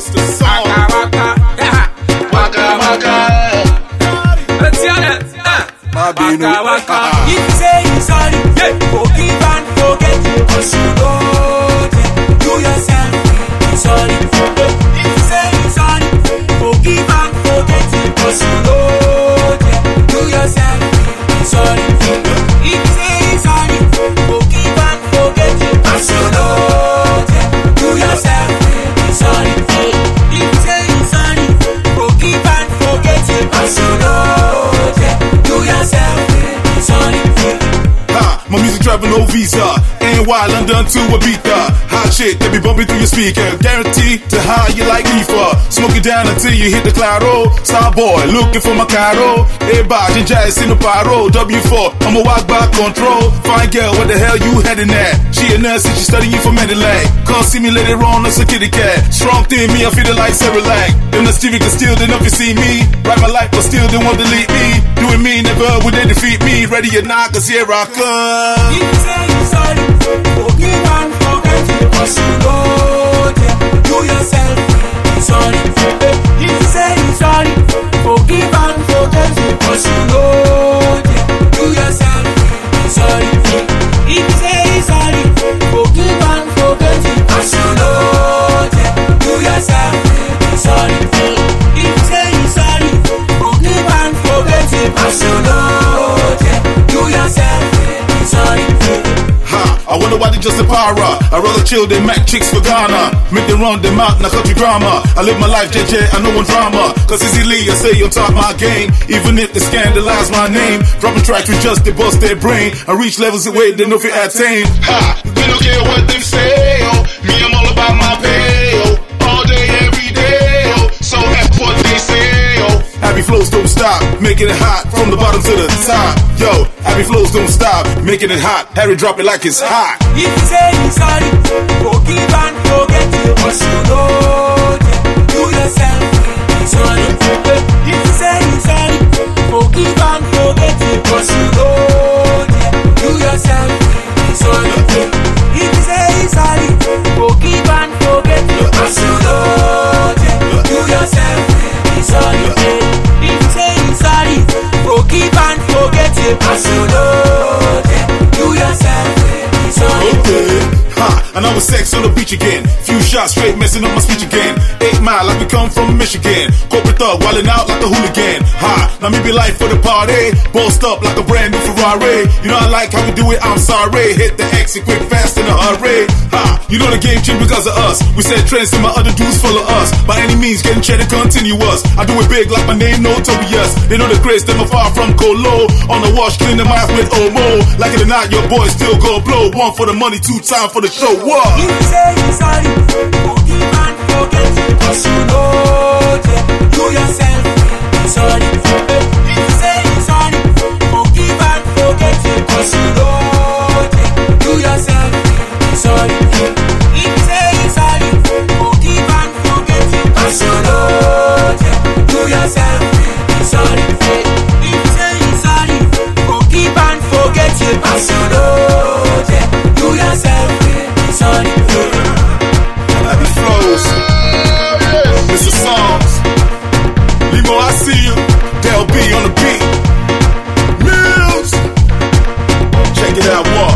Mr. Song. Waka waka. Let's hear that. Waka waka. If you say you sorry, forgive and forget. Cause you know that you yourself be sorry. If you say you sorry, forgive and forget. Cause you know that you yourself be sorry. If you say you sorry, forgive and forget. Cause you know that you yourself be sorry. If you say you sorry, forgive and forget. Cause you know that you yourself be sorry. My music travel no visa. NY, London to Ibiza. Hot shit, they be bumping through your speaker. Guaranteed to high you like Leafer. Smoke it down until you hit the cloud roll. Starboy, looking for my Cairo. Everybody, jazz in the pyro. W4, I'ma walk by control. Fine girl, what the hell you heading at? She a nurse and she studying for Medellin. Come see me later on, that's a kitty cat. Strong thing, me, I'm feeling like Cerelac. Them the Stevie can steal, they never see me. Write my life, but still they won't delete me. Doing me, never would they defeat me. Ready or not, cause here I come. If you say you sorry, forgive and forget. Cause you know that you yourself be sorry. If you say you sorry, forgive and forget. Cause you know that you yourself be sorry. If you say you sorry, forgive and forget. Cause you know that you yourself be sorry. If you say you sorry, forgive and forget. Cause you know that you yourself be sorry. I wonder why they just a para. I rather chill than Mac chicks for Ghana. Make them run them out, now country drama. I live my life, JJ, I know one drama. Cause easily I stay on top of my game. Even if they scandalize my name. Dropping tracks with just they bust their brain. I reach levels away they know if you attain. Ha! We don't care what them say, oh. Me, I'm all about my pay, oh. All day, every day, oh. So F what they say, oh. Happy flows don't stop, making it hot from the bottom to the top. Yo, happy flows don't stop, making it hot. Harry drop it like it's hot. If you say you sorry, forgive and forget. Cause you know that you yourself be sorry. If you say you sorry, forgive and forget. Cause you know that you yourself be sorry. If you say you sorry, forgive and forget. Cause you know that you yourself be sorry. If you say you sorry, forgive and forget. Cause you know that you yourself be sorry. Okay. And I was sex on the beach again. Few shots straight messing up my speech again. 8 Mile like we come from Michigan. Corporate thug wildin' out like a hooligan. Now me be life for the party. Bossed up like a brand new Ferrari. You know I like how we do it, I'm sorry. Hit the exit quick, fast in a hurry. You know the game changed because of us. We set trends and my other dudes follow us. By any means getting cheddar continuous. I do it big like my name no Tobias. They know the grace, them far from Colo. On the wash, clean them out with Omo. Like it or not, your boy still gon' blow. 1 for the money, 2 times for the show. What? If you say you sorry, forgive and forget. Cause you know that you yourself be sorry. If you say you sorry, forgive and forget. Cause you know that you yourself be sorry. If you say you sorry, forgive and forget. Cause you know that you yourself be sorry. If you say you sorry, forgive and forget. Cause you know that you yourself be sorry. Happy flows, Mr. Songs, Limo, I see you. Del B on the beat. Mills, check it out, what?